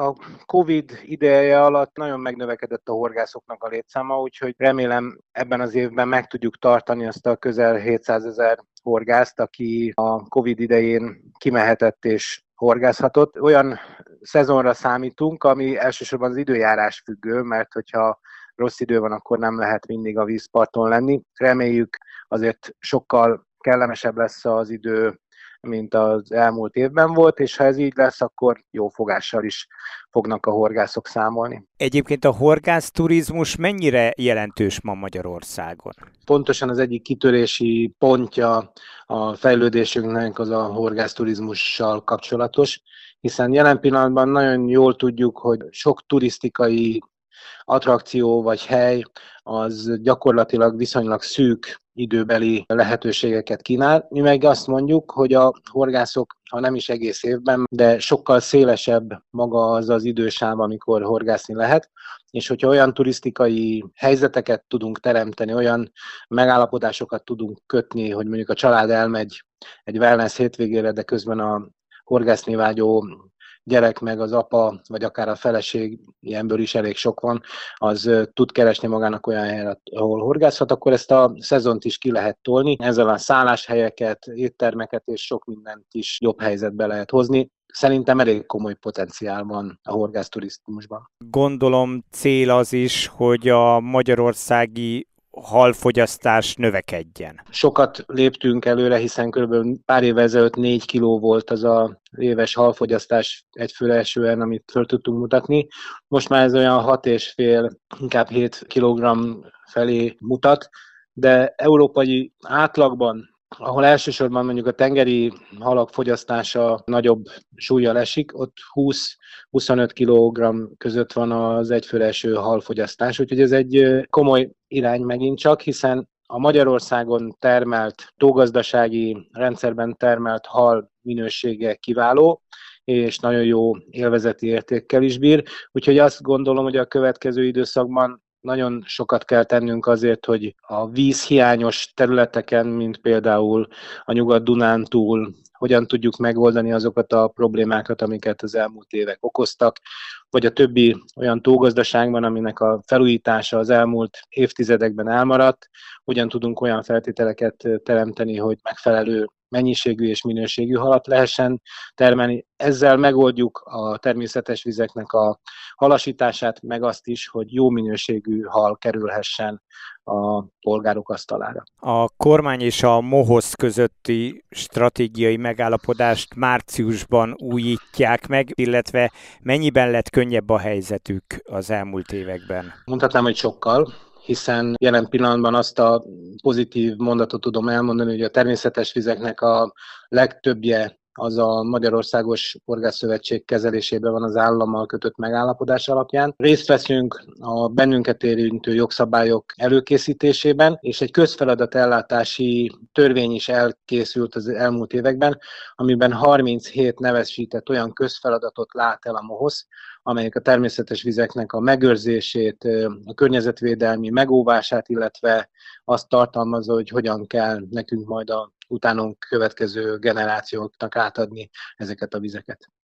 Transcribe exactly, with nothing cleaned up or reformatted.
A Covid ideje alatt nagyon megnövekedett a horgászoknak a létszáma, úgyhogy remélem ebben az évben meg tudjuk tartani azt a közel hétszázezer horgászt, aki a Covid idején kimehetett és horgászhatott. Olyan szezonra számítunk, ami elsősorban az időjárás függő, mert hogyha rossz idő van, akkor nem lehet mindig a vízparton lenni. Reméljük azért sokkal kellemesebb lesz az idő, mint az elmúlt évben volt, és ha ez így lesz, akkor jó fogással is fognak a horgászok számolni. Egyébként a horgászturizmus mennyire jelentős ma Magyarországon? Pontosan az egyik kitörési pontja a fejlődésünknek az a horgászturizmussal kapcsolatos, hiszen jelen pillanatban nagyon jól tudjuk, hogy sok turisztikai attrakció vagy hely az gyakorlatilag viszonylag szűk időbeli lehetőségeket kínál. Mi meg azt mondjuk, hogy a horgászok, ha nem is egész évben, de sokkal szélesebb maga az az idősáv, amikor horgászni lehet, és hogyha olyan turisztikai helyzeteket tudunk teremteni, olyan megállapodásokat tudunk kötni, hogy mondjuk a család elmegy egy wellness hétvégére, de közben a horgászni vágyó gyerek meg az apa, vagy akár a feleség, ilyenből is elég sok van, az tud keresni magának olyan helyet, ahol horgászhat, akkor ezt a szezont is ki lehet tolni. Ezzel a szálláshelyeket, éttermeket és sok mindent is jobb helyzetbe lehet hozni. Szerintem elég komoly potenciál van a horgászturizmusban. Gondolom cél az is, hogy a magyarországi halfogyasztás növekedjen. Sokat léptünk előre, hiszen kb. Pár évvel ezelőtt négy kiló volt az a éves halfogyasztás egyfőre esően, amit föl tudtunk mutatni. Most már ez olyan hat és fél, inkább hét kilogramm felé mutat, de európai átlagban, ahol elsősorban mondjuk a tengeri halak fogyasztása nagyobb súllyal esik, ott húsz-huszonöt kilogramm között van az egyfőre eső halfogyasztás, úgyhogy ez egy komoly irány megint csak, hiszen a Magyarországon termelt, tógazdasági rendszerben termelt hal minősége kiváló, és nagyon jó élvezeti értékkel is bír, úgyhogy azt gondolom, hogy a következő időszakban nagyon sokat kell tennünk azért, hogy a vízhiányos területeken, mint például a Nyugat-Dunántúl, hogyan tudjuk megoldani azokat a problémákat, amiket az elmúlt évek okoztak, vagy a többi olyan tógazdaságban, aminek a felújítása az elmúlt évtizedekben elmaradt, hogyan tudunk olyan feltételeket teremteni, hogy megfelelő mennyiségű és minőségű halat lehessen termelni. Ezzel megoldjuk a természetes vizeknek a halasítását, meg azt is, hogy jó minőségű hal kerülhessen a polgárok asztalára. A kormány és a MOHOSZ közötti stratégiai megállapodást márciusban újítják meg, illetve mennyiben lett könnyebb a helyzetük az elmúlt években? Mondhatnám, hogy sokkal, hiszen jelen pillanatban azt a pozitív mondatot tudom elmondani, hogy a természetes vizeknek a legtöbbje az a Magyarországos Horgászszövetség kezelésében van az állammal kötött megállapodás alapján. Részt veszünk a bennünket érintő jogszabályok előkészítésében, és egy közfeladatellátási törvény is elkészült az elmúlt években, amiben harminchét nevesített olyan közfeladatot lát el a MOHOSZ, amelyek a természetes vizeknek a megőrzését, a környezetvédelmi megóvását, illetve azt tartalmazza, hogy hogyan kell nekünk majd a utánunk következő generációknak átadni ezeket a vizeket.